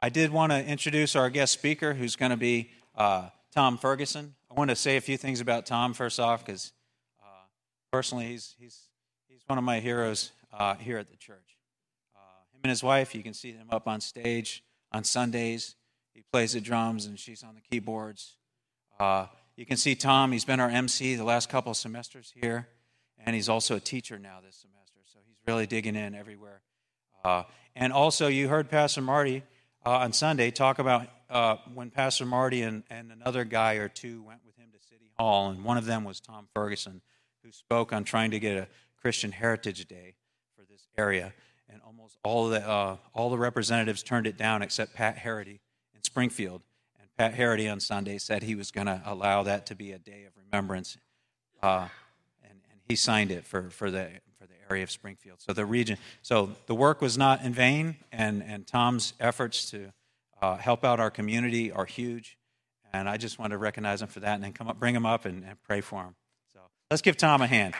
I did want to introduce our guest speaker, who's going to be Tom Ferguson. I want to say a few things about Tom first off, because personally, he's one of my heroes here at the church. Him and his wife, you can see them up on stage on Sundays. He plays the drums, and she's on the keyboards. You can see Tom. He's been our MC the last couple of semesters here, and he's also a teacher now this semester, so he's really digging in everywhere. And also, you heard Pastor Marty on Sunday talk about when Pastor Marty and another guy or two went with him to City Hall, and one of them was Tom Ferguson, who spoke on trying to get a Christian Heritage Day for this area, and almost all the representatives turned it down except Pat Harity in Springfield. And Pat Harity on Sunday said he was going to allow that to be a day of remembrance, and he signed it for the area of Springfield. So the region, so the work was not in vain, and Tom's efforts to help out our community are huge, and I just want to recognize him for that, and then bring him up and pray for him. So let's give Tom a hand.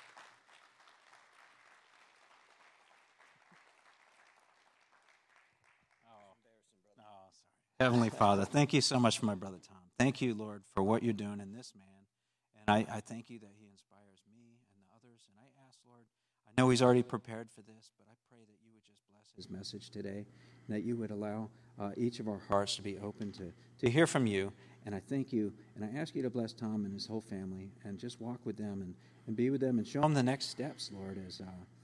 Heavenly Father, thank you so much for my brother Tom. Thank you, Lord, for what you're doing in this man, and I thank you that he inspires me and the others, and I ask, Lord, I know he's already prepared for this, but I pray that you would just bless his message today, and that you would allow each of our hearts to be open to hear from you. And I thank you, and I ask you to bless Tom and his whole family, and just walk with them and be with them and show them the next steps, Lord, as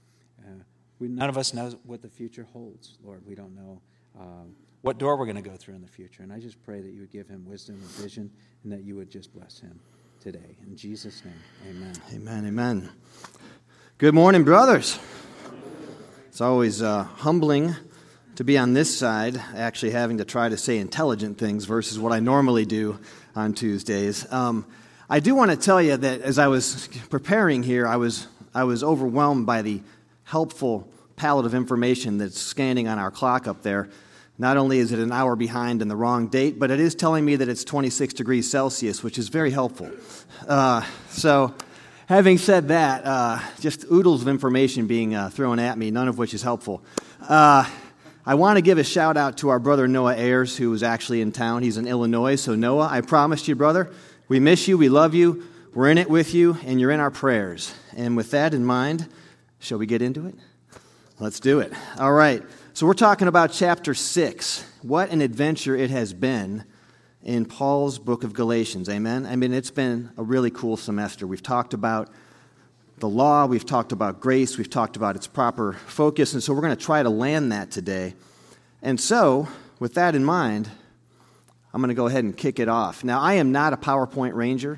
none of us knows what the future holds, Lord. We don't know what door we're going to go through in the future, and I just pray that you would give him wisdom and vision, and that you would just bless him today. In Jesus' name, amen. Amen, amen. Good morning, brothers. It's always humbling to be on this side, actually having to try to say intelligent things versus what I normally do on Tuesdays. I do want to tell you that as I was preparing here, I was overwhelmed by the helpful palette of information that's scanning on our clock up there. Not only is it an hour behind in the wrong date, but it is telling me that it's 26 degrees Celsius, which is very helpful. So having said that, just oodles of information being thrown at me, none of which is helpful. I want to give a shout out to our brother Noah Ayers, who is actually in town. He's in Illinois. So Noah, I promised you, brother, we miss you, we love you, we're in it with you, and you're in our prayers. And with that in mind, shall we get into it? Let's do it. All right. So we're talking about chapter 6. What an adventure it has been in Paul's book of Galatians. Amen? I mean, it's been a really cool semester. We've talked about the law, we've talked about grace, we've talked about its proper focus, and so we're going to try to land that today. And so, with that in mind, I'm going to go ahead and kick it off. Now, I am not a PowerPoint ranger,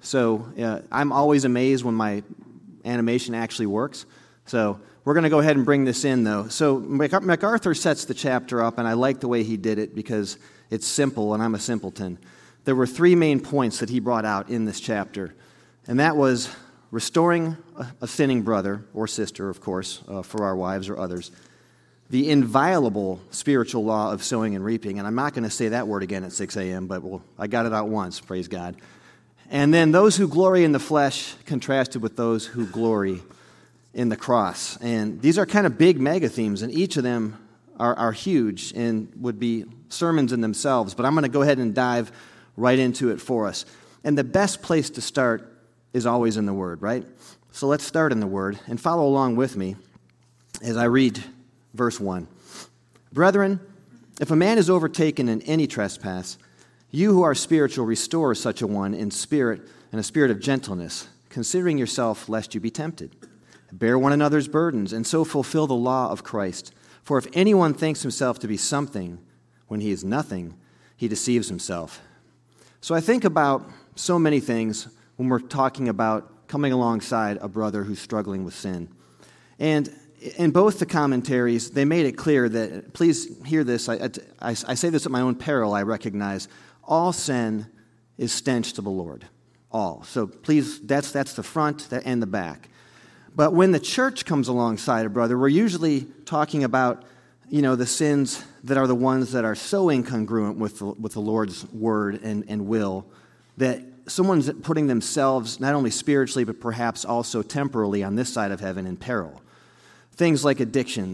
so I'm always amazed when my animation actually works. So we're going to go ahead and bring this in, though. So MacArthur sets the chapter up, and I like the way he did it because it's simple, and I'm a simpleton. There were 3 main points that he brought out in this chapter, and that was restoring a sinning brother or sister, of course, for our wives or others, the inviolable spiritual law of sowing and reaping, and I'm not going to say that word again at 6 a.m., but I got it out once, praise God. And then those who glory in the flesh contrasted with those who glory in the cross. And these are kind of big mega themes, and each of them are huge and would be sermons in themselves, but I'm going to go ahead and dive right into it for us. And the best place to start is always in the Word, right? So let's start in the Word and follow along with me as I read verse 1. Brethren, if a man is overtaken in any trespass, you who are spiritual restore such a one in spirit and a spirit of gentleness, considering yourself lest you be tempted. Bear one another's burdens, and so fulfill the law of Christ. For if anyone thinks himself to be something when he is nothing, he deceives himself. So I think about so many things when we're talking about coming alongside a brother who's struggling with sin. And in both the commentaries, they made it clear that, please hear this, I say this at my own peril, I recognize, all sin is stench to the Lord. All. So please, that's the front and the back. But when the church comes alongside a brother, we're usually talking about, the sins that are the ones that are so incongruent with the Lord's word and will that someone's putting themselves not only spiritually but perhaps also temporally on this side of heaven in peril. Things like addictions,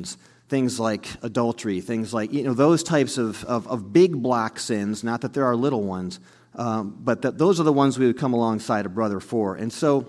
things like adultery, things like, those types of big block sins, not that there are little ones, but those are the ones we would come alongside a brother for. And so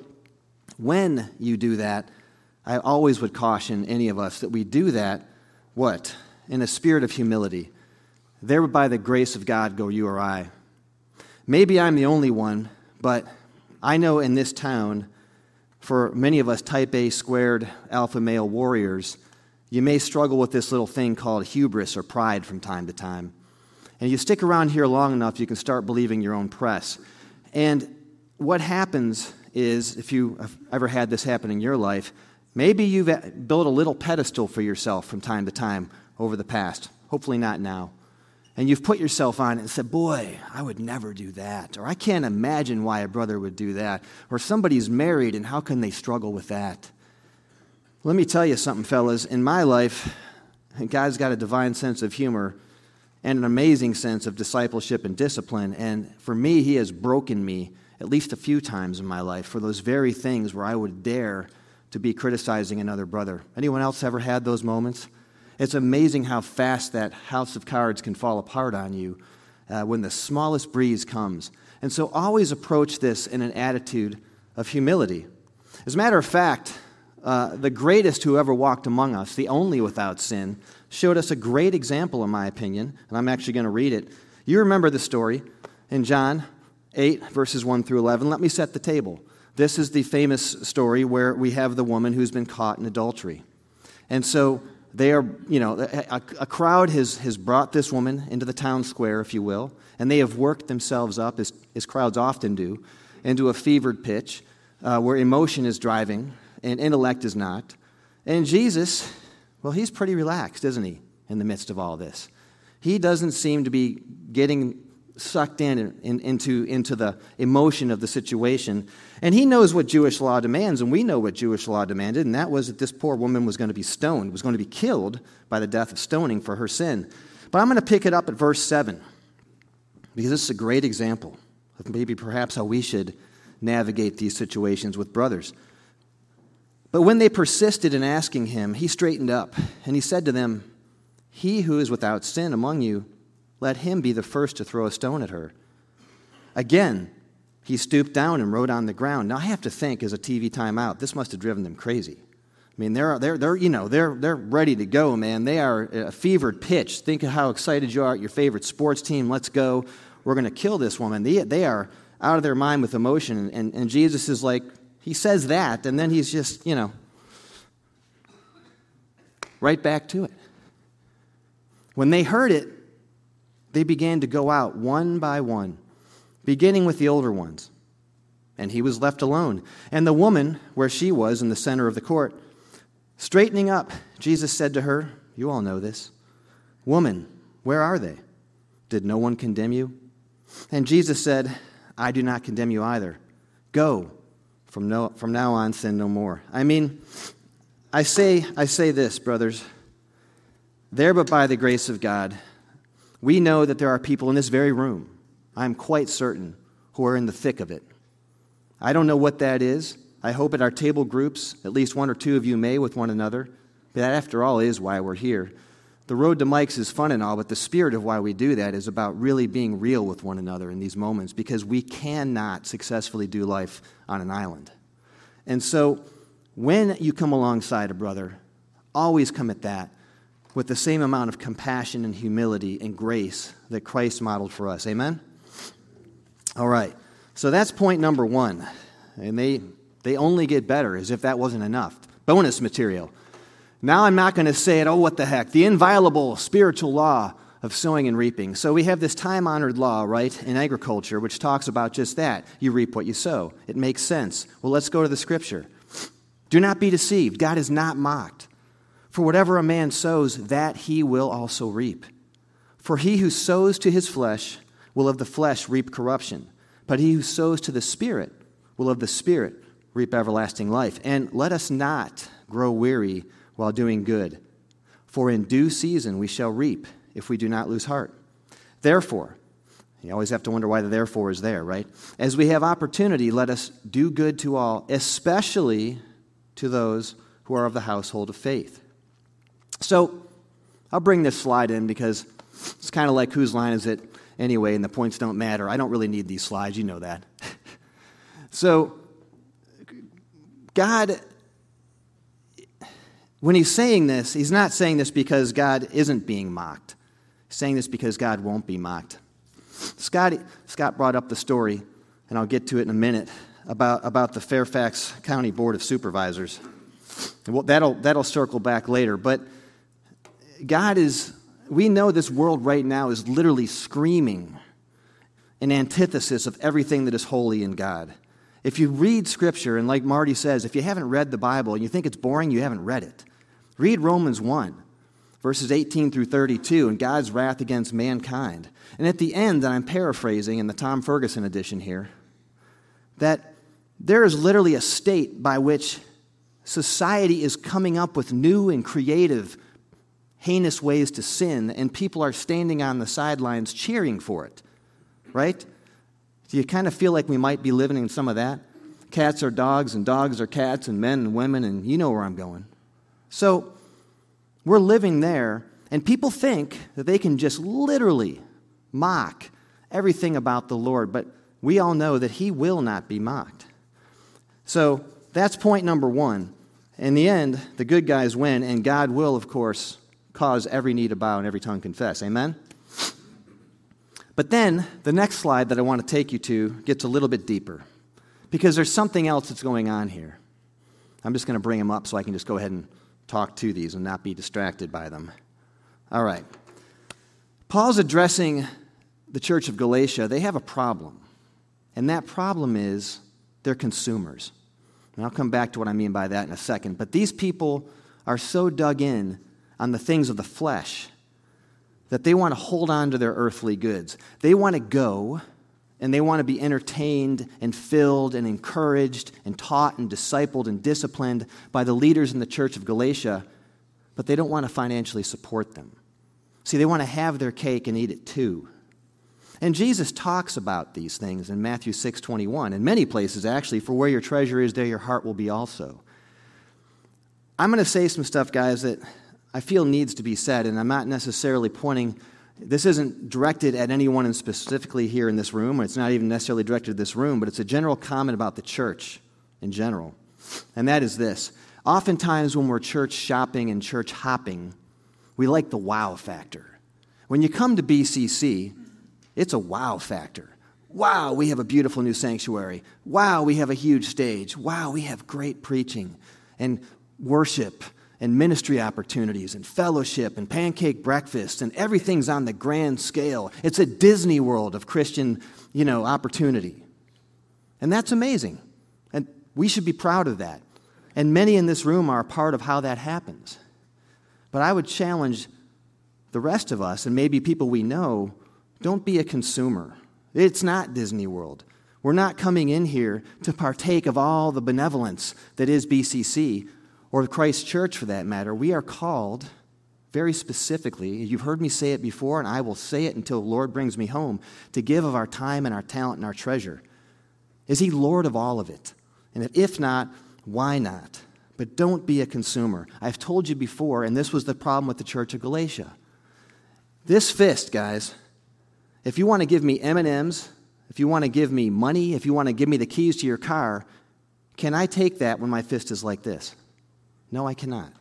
when you do that, I always would caution any of us that we do that, what? In a spirit of humility. There by the grace of God go you or I. Maybe I'm the only one, but I know in this town, for many of us type A squared alpha male warriors, you may struggle with this little thing called hubris or pride from time to time. And you stick around here long enough, you can start believing your own press. And what happens is, if you have ever had this happen in your life, maybe you've built a little pedestal for yourself from time to time over the past, hopefully not now. And you've put yourself on it and said, boy, I would never do that. Or I can't imagine why a brother would do that. Or somebody's married and how can they struggle with that? Let me tell you something, fellas. In my life, God's got a divine sense of humor and an amazing sense of discipleship and discipline. And for me, He has broken me at least a few times in my life for those very things where I would dare to be criticizing another brother. Anyone else ever had those moments? It's amazing how fast that house of cards can fall apart on you when the smallest breeze comes. And so always approach this in an attitude of humility. As a matter of fact, the greatest who ever walked among us, the only without sin, showed us a great example, in my opinion, and I'm actually going to read it. You remember the story in John 8, verses 1 through 11. Let me set the table. This is the famous story where we have the woman who's been caught in adultery. And so they are, a crowd has brought this woman into the town square, if you will, and they have worked themselves up, as crowds often do, into a fevered pitch where emotion is driving and intellect is not. And Jesus, well, He's pretty relaxed, isn't He, in the midst of all this? He doesn't seem to be getting sucked into the emotion of the situation. And He knows what Jewish law demands, and we know what Jewish law demanded, and that was that this poor woman was going to be stoned, was going to be killed by the death of stoning for her sin. But I'm going to pick it up at verse 7, because this is a great example of maybe perhaps how we should navigate these situations with brothers. But when they persisted in asking Him, He straightened up, and He said to them, "He who is without sin among you, let him be the first to throw a stone at her." Again, He stooped down and wrote on the ground. Now, I have to think, as a TV timeout, this must have driven them crazy. I mean, they're ready to go, man. They are at a fevered pitch. Think of how excited you are at your favorite sports team. Let's go. We're going to kill this woman. They are out of their mind with emotion. And Jesus is like, He says that, and then He's just, right back to it. When they heard it, they began to go out one by one, beginning with the older ones. And He was left alone. And the woman, where she was in the center of the court, straightening up, Jesus said to her, you all know this, "Woman, where are they? Did no one condemn you?" And Jesus said, "I do not condemn you either. Go. From now on, sin no more." I mean, I say this, brothers. There but by the grace of God, we know that there are people in this very room, I'm quite certain, who are in the thick of it. I don't know what that is. I hope at our table groups, at least one or two of you may with one another. But that, after all, is why we're here. The road to Mike's is fun and all, but the spirit of why we do that is about really being real with one another in these moments, because we cannot successfully do life on an island. And so when you come alongside a brother, always come at that with the same amount of compassion and humility and grace that Christ modeled for us. Amen? All right. So that's point number one. And they only get better, as if that wasn't enough. Bonus material. Now I'm not going to say it, oh, what the heck, the inviolable spiritual law of sowing and reaping. So we have this time-honored law, right, in agriculture, which talks about just that. You reap what you sow. It makes sense. Well, let's go to the Scripture. Do not be deceived. God is not mocked. For whatever a man sows, that he will also reap. For he who sows to his flesh will of the flesh reap corruption, but he who sows to the Spirit will of the Spirit reap everlasting life. And let us not grow weary while doing good, for in due season we shall reap if we do not lose heart. Therefore, you always have to wonder why the therefore is there, right? As we have opportunity, let us do good to all, especially to those who are of the household of faith. So, I'll bring this slide in because it's kind of like whose line is it anyway, and the points don't matter. I don't really need these slides, you know that. So, God, when he's saying this, he's not saying this because God isn't being mocked. He's saying this because God won't be mocked. Scott brought up the story, and I'll get to it in a minute, about the Fairfax County Board of Supervisors. Well, that'll circle back later. But we know this world right now is literally screaming an antithesis of everything that is holy in God. If you read Scripture, and like Marty says, if you haven't read the Bible and you think it's boring, you haven't read it. Read Romans 1, verses 18 through 32, and God's wrath against mankind. And at the end, and I'm paraphrasing in the Tom Ferguson edition here, that there is literally a state by which society is coming up with new and creative, heinous ways to sin, and people are standing on the sidelines cheering for it, right? Do you kind of feel like we might be living in some of that? Cats are dogs, and dogs are cats, and men and women, and you know where I'm going. So we're living there, and people think that they can just literally mock everything about the Lord, but we all know that he will not be mocked. So that's point number one. In the end, the good guys win, and God will, of course, cause every knee to bow and every tongue confess. Amen? But then, the next slide that I want to take you to gets a little bit deeper, because there's something else that's going on here. I'm just going to bring them up so I can just go ahead and talk to these and not be distracted by them. All right. Paul's addressing the church of Galatia. They have a problem, and that problem is they're consumers. And I'll come back to what I mean by that in a second. But these people are so dug in on the things of the flesh that they want to hold on to their earthly goods. They want to go, and they want to be entertained and filled and encouraged and taught and discipled and disciplined by the leaders in the church of Galatia, but they don't want to financially support them. See, they want to have their cake and eat it too. And Jesus talks about these things in Matthew 6:21, in many places actually, for where your treasure is, there your heart will be also. I'm going to say some stuff, guys, that I feel needs to be said, and I'm not necessarily pointing, this isn't directed at anyone in specifically here in this room, or it's not even necessarily directed at this room, but it's a general comment about the church in general. And that is this. Oftentimes when we're church shopping and church hopping, we like the wow factor. When you come to BCC, it's a wow factor. Wow, we have a beautiful new sanctuary. Wow, we have a huge stage. Wow, we have great preaching and worship and ministry opportunities and fellowship and pancake breakfast, and everything's on the grand scale. It's a Disney World of Christian, opportunity. And that's amazing. And we should be proud of that. And many in this room are a part of how that happens. But I would challenge the rest of us, and maybe people we know, don't be a consumer. It's not Disney World. We're not coming in here to partake of all the benevolence that is BCC, or Christ Church for that matter. We are called very specifically, you've heard me say it before, and I will say it until the Lord brings me home, to give of our time and our talent and our treasure. Is he Lord of all of it? And if not, why not? But don't be a consumer. I've told you before, and this was the problem with the church of Galatia. This fist, guys, if you want to give me M&Ms, if you want to give me money, if you want to give me the keys to your car, can I take that when my fist is like this? No, I cannot.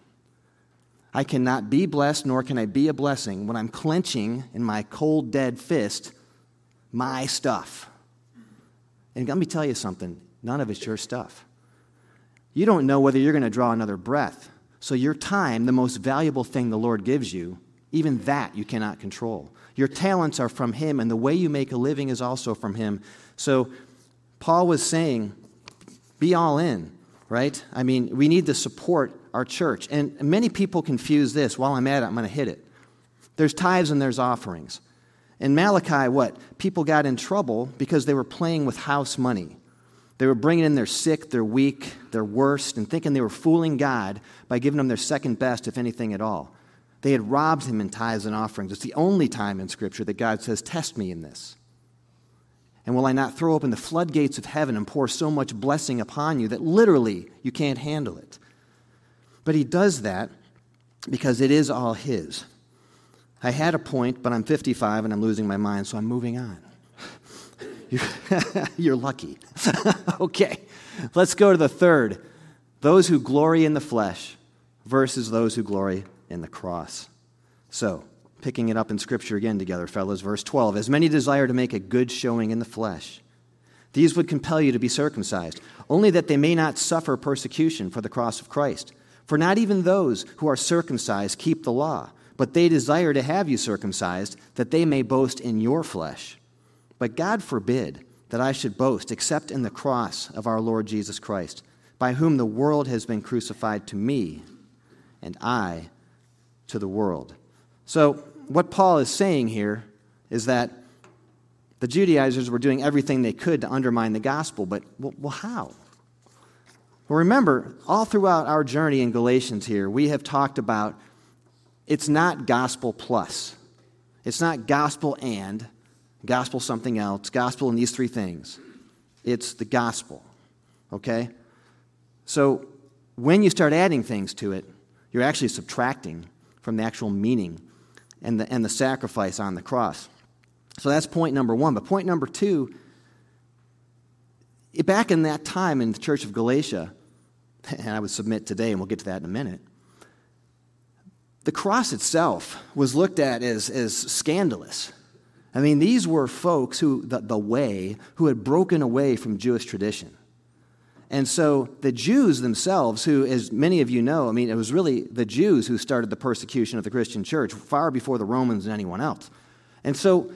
I cannot be blessed, nor can I be a blessing when I'm clenching in my cold, dead fist my stuff. And let me tell you something. None of it's your stuff. You don't know whether you're going to draw another breath. So your time, the most valuable thing the Lord gives you, even that you cannot control. Your talents are from him, and the way you make a living is also from him. So Paul was saying, be all in. Right? I mean, we need to support our church. And many people confuse this. While I'm at it, I'm going to hit it. There's tithes and there's offerings. In Malachi, people got in trouble because they were playing with house money. They were bringing in their sick, their weak, their worst, and thinking they were fooling God by giving them their second best, if anything at all. They had robbed him in tithes and offerings. It's the only time in Scripture that God says, test me in this. And will I not throw open the floodgates of heaven and pour so much blessing upon you that literally you can't handle it? But he does that because it is all his. I had a point, but I'm 55 and I'm losing my mind, so I'm moving on. You're lucky. Okay, let's go to the third. Those who glory in the flesh versus those who glory in the cross. So, picking it up in Scripture again together, fellas, verse 12. As many desire to make a good showing in the flesh, these would compel you to be circumcised, only that they may not suffer persecution for the cross of Christ. For not even those who are circumcised keep the law, but they desire to have you circumcised, that they may boast in your flesh. But God forbid that I should boast except in the cross of our Lord Jesus Christ, by whom the world has been crucified to me, and I to the world. So what Paul is saying here is that the Judaizers were doing everything they could to undermine the gospel, but well, how? Well, remember, all throughout our journey in Galatians here, we have talked about it's not gospel plus. It's not gospel and, gospel something else, gospel and these three things. It's the gospel, okay? So when you start adding things to it, you're actually subtracting from the actual meaning and the sacrifice on the cross. So that's point number one. But point number two, back in that time in the church of Galatia, and I would submit today, and we'll get to that in a minute, the cross itself was looked at as scandalous. I mean, these were folks who had broken away from Jewish tradition. And so the Jews themselves, who, as many of you know, I mean, it was really the Jews who started the persecution of the Christian church far before the Romans and anyone else. And so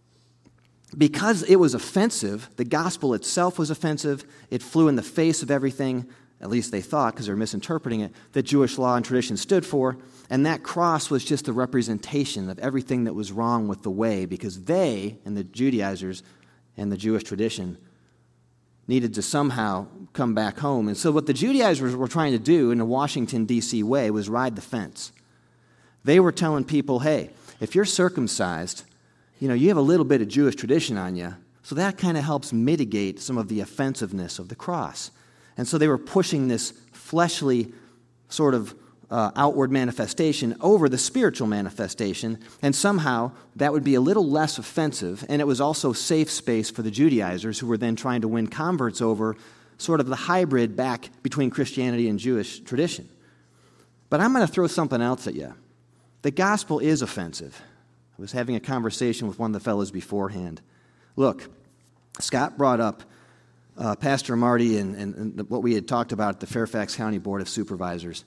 because it was offensive, the gospel itself was offensive, it flew in the face of everything, at least they thought, because they're misinterpreting it, that Jewish law and tradition stood for, and that cross was just a representation of everything that was wrong with the way, because they, and the Judaizers and the Jewish tradition, needed to somehow come back home. And so what the Judaizers were trying to do in a Washington, D.C. way was ride the fence. They were telling people, hey, if you're circumcised, you have a little bit of Jewish tradition on you, so that kind of helps mitigate some of the offensiveness of the cross. And so they were pushing this fleshly sort of outward manifestation over the spiritual manifestation, and somehow that would be a little less offensive, and it was also safe space for the Judaizers, who were then trying to win converts over sort of the hybrid back between Christianity and Jewish tradition. But I'm going to throw something else at you. The gospel is offensive. I was having a conversation with one of the fellows beforehand. Look, Scott brought up Pastor Marty and what we had talked about at the Fairfax County Board of Supervisors.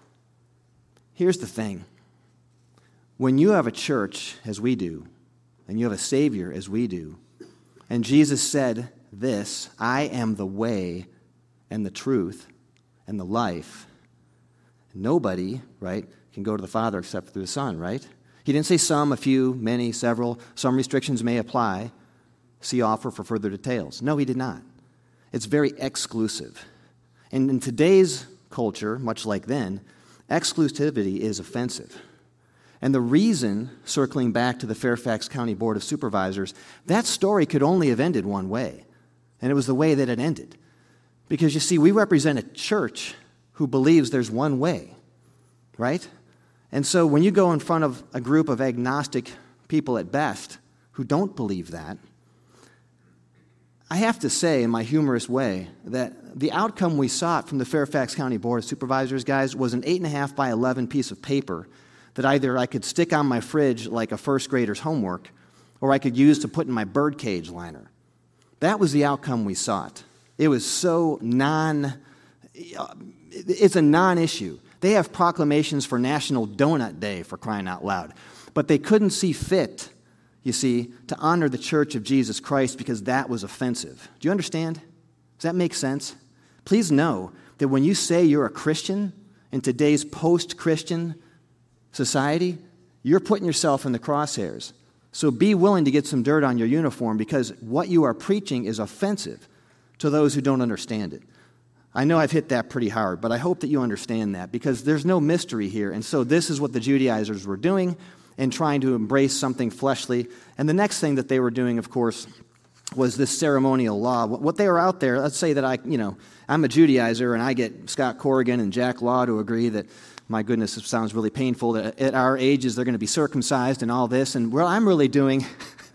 Here's the thing. When you have a church, as we do, and you have a Savior, as we do, and Jesus said this, I am the way and the truth and the life, nobody, right, can go to the Father except through the Son, right? He didn't say some, a few, many, several. Some restrictions may apply. See offer for further details. No, he did not. It's very exclusive. And in today's culture, much like then, exclusivity is offensive. And the reason, circling back to the Fairfax County Board of Supervisors, that story could only have ended one way. And it was the way that it ended. Because you see, we represent a church who believes there's one way, right? And so when you go in front of a group of agnostic people at best who don't believe that, I have to say in my humorous way that the outcome we sought from the Fairfax County Board of Supervisors, guys, was an 8.5 by 11 piece of paper that either I could stick on my fridge like a first grader's homework, or I could use to put in my birdcage liner. That was the outcome we sought. It was so it's a non-issue. They have proclamations for National Donut Day, for crying out loud. But they couldn't see fit, you see, to honor the Church of Jesus Christ because that was offensive. Do you understand? Does that make sense? Please know that when you say you're a Christian in today's post-Christian society, you're putting yourself in the crosshairs. So be willing to get some dirt on your uniform because what you are preaching is offensive to those who don't understand it. I know I've hit that pretty hard, but I hope that you understand that because there's no mystery here. And so this is what the Judaizers were doing and trying to embrace something fleshly. And the next thing that they were doing, of course, was this ceremonial law. What they were out there, let's say that I'm a Judaizer and I get Scott Corrigan and Jack Law to agree that my goodness, it sounds really painful. At our ages, they're going to be circumcised and all this. And what I'm really doing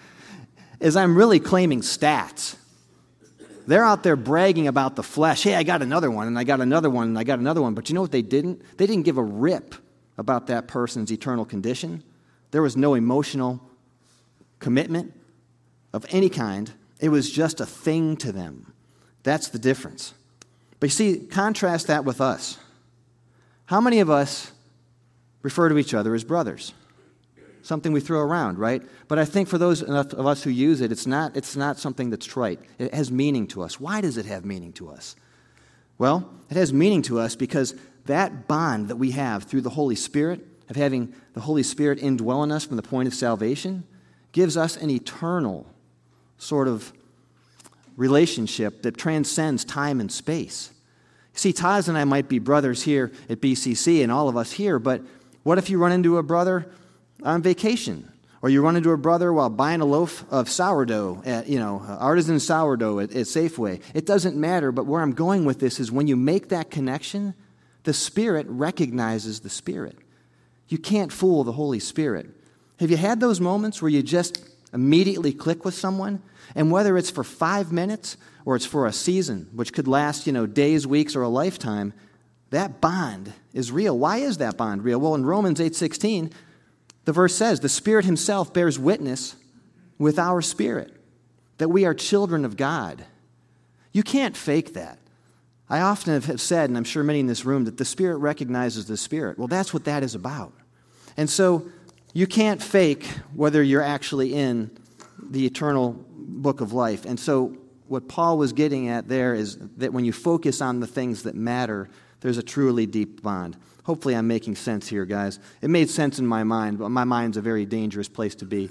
is I'm really claiming stats. They're out there bragging about the flesh. Hey, I got another one, and I got another one, and I got another one. But you know what they didn't? They didn't give a rip about that person's eternal condition. There was no emotional commitment of any kind. It was just a thing to them. That's the difference. But you see, contrast that with us. How many of us refer to each other as brothers? Something we throw around, right? But I think for those of us who use it, it's not something that's trite. It has meaning to us. Why does it have meaning to us? Well, it has meaning to us because that bond that we have through the Holy Spirit, of having the Holy Spirit indwell in us from the point of salvation, gives us an eternal sort of relationship that transcends time and space. See, Taz and I might be brothers here at BCC and all of us here, but what if you run into a brother on vacation? Or you run into a brother while buying a loaf of sourdough at, artisan sourdough at Safeway. It doesn't matter, but where I'm going with this is when you make that connection, the Spirit recognizes the Spirit. You can't fool the Holy Spirit. Have you had those moments where you just immediately click with someone? And whether it's for 5 minutes or it's for a season, which could last, days, weeks, or a lifetime, that bond is real. Why is that bond real? Well, in Romans 8:16, the verse says, the Spirit himself bears witness with our spirit that we are children of God. You can't fake that. I often have said, and I'm sure many in this room, that the Spirit recognizes the Spirit. Well, that's what that is about. And so you can't fake whether you're actually in the eternal book of life. And so what Paul was getting at there is that when you focus on the things that matter, there's a truly deep bond. Hopefully I'm making sense here, guys. It made sense in my mind, but my mind's a very dangerous place to be.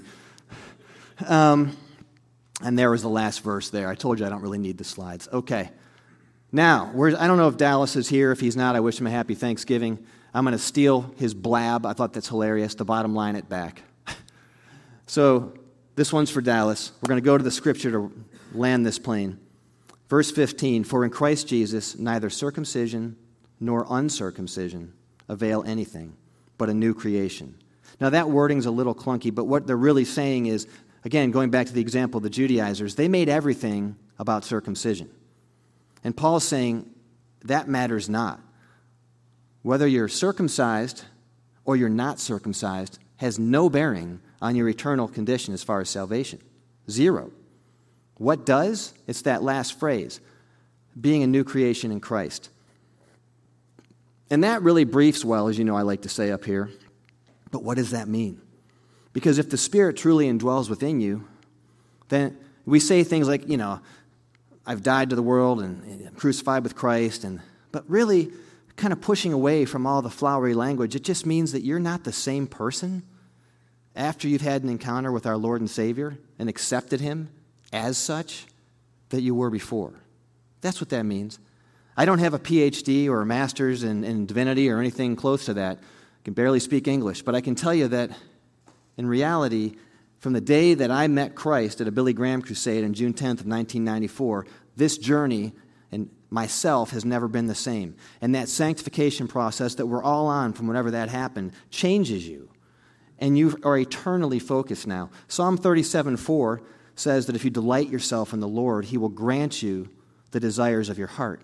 And there was the last verse there. I told you I don't really need the slides. Okay. Now, I don't know if Dallas is here. If he's not, I wish him a happy Thanksgiving. I'm going to steal his blab. I thought that's hilarious. The bottom line it back. So this one's for Dallas. We're going to go to the scripture to land this plane. Verse 15, for in Christ Jesus neither circumcision nor uncircumcision avail anything, but a new creation. Now that wording's a little clunky, but what they're really saying is, again, going back to the example of the Judaizers, they made everything about circumcision. And Paul's saying that matters not. Whether you're circumcised or you're not circumcised has no bearing on your eternal condition as far as salvation. Zero. What does? It's that last phrase, being a new creation in Christ. And that really briefs well, as you know I like to say up here. But what does that mean? Because if the Spirit truly indwells within you, then we say things like, I've died to the world and I'm crucified with Christ. But really, kind of pushing away from all the flowery language, it just means that you're not the same person after you've had an encounter with our Lord and Savior and accepted Him as such that you were before. That's what that means. I don't have a PhD or a master's in divinity or anything close to that. I can barely speak English, but I can tell you that in reality, from the day that I met Christ at a Billy Graham crusade on June 10th of 1994, this journey and myself has never been the same. And that sanctification process that we're all on from whenever that happened changes you. And you are eternally focused now. Psalm 37:4 says that if you delight yourself in the Lord, He will grant you the desires of your heart.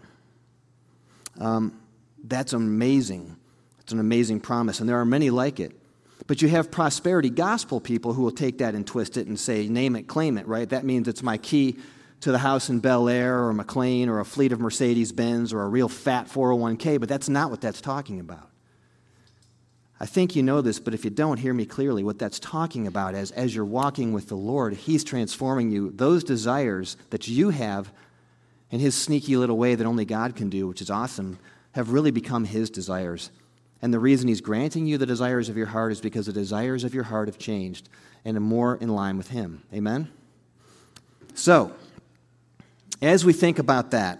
That's amazing. It's an amazing promise, and there are many like it. But you have prosperity gospel people who will take that and twist it and say, name it, claim it, right? That means it's my key to the house in Bel Air or McLean or a fleet of Mercedes-Benz or a real fat 401k, but that's not what that's talking about. I think you know this, but if you don't, hear me clearly. What that's talking about is as you're walking with the Lord, He's transforming you. Those desires that you have in His sneaky little way that only God can do, which is awesome, have really become His desires. And the reason He's granting you the desires of your heart is because the desires of your heart have changed and are more in line with Him. Amen? So, as we think about that,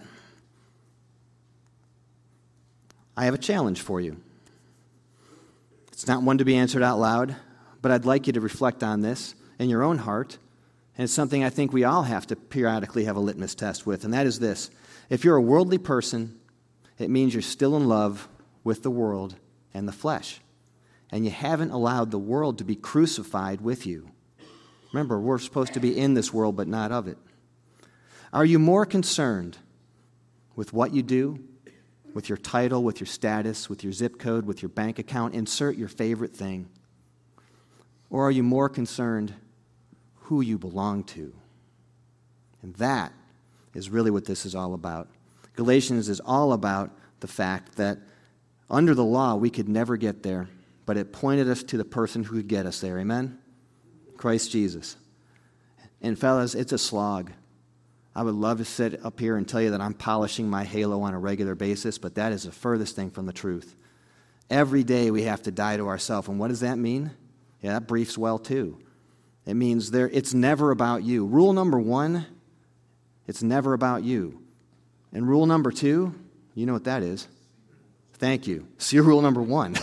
I have a challenge for you. It's not one to be answered out loud, but I'd like you to reflect on this in your own heart. And it's something I think we all have to periodically have a litmus test with, and that is this. If you're a worldly person, it means you're still in love with the world and the flesh. And you haven't allowed the world to be crucified with you. Remember, we're supposed to be in this world, but not of it. Are you more concerned with what you do, with your title, with your status, with your zip code, with your bank account? Insert your favorite thing. Or are you more concerned who you belong to? And that is really what this is all about. Galatians is all about the fact that under the law, we could never get there, but it pointed us to the person who could get us there. Amen? Christ Jesus. And fellas, it's a slog. I would love to sit up here and tell you that I'm polishing my halo on a regular basis, but that is the furthest thing from the truth. Every day we have to die to ourselves. And what does that mean? Yeah, that briefs well too. It means it's never about you. Rule number 1, it's never about you. And rule number 2, you know what that is. Thank you. See rule number 1.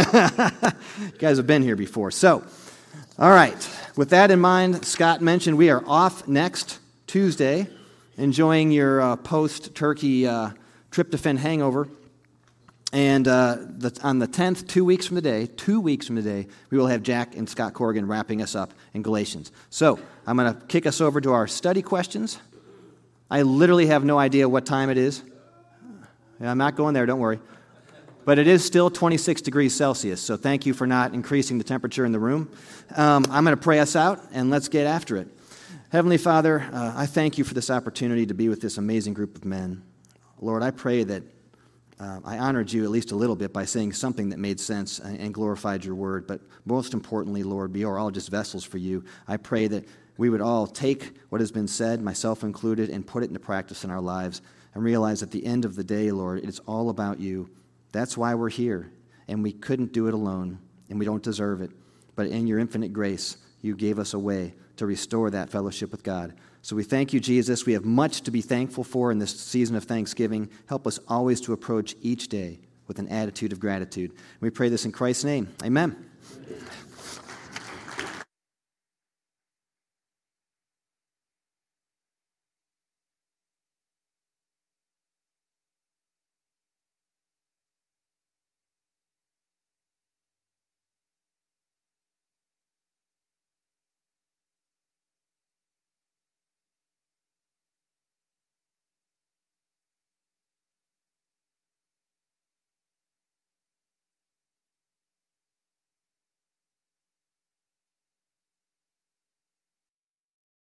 You guys have been here before. So, all right. With that in mind, Scott mentioned we are off next Tuesday, enjoying your post-turkey tryptophan hangover. And on the 10th, 2 weeks from today, we will have Jack and Scott Corrigan wrapping us up in Galatians. So I'm going to kick us over to our study questions. I literally have no idea what time it is. I'm not going there, don't worry. But it is still 26 degrees Celsius, so thank you for not increasing the temperature in the room. I'm going to pray us out, and let's get after it. Heavenly Father, I thank you for this opportunity to be with this amazing group of men. Lord, I pray that I honored you at least a little bit by saying something that made sense and glorified your word. But most importantly, Lord, we are all just vessels for you. I pray that we would all take what has been said, myself included, and put it into practice in our lives and realize at the end of the day, Lord, it's all about you. That's why we're here, and we couldn't do it alone, and we don't deserve it. But in your infinite grace, you gave us a way to restore that fellowship with God. So we thank you, Jesus. We have much to be thankful for in this season of Thanksgiving. Help us always to approach each day with an attitude of gratitude. We pray this in Christ's name. Amen.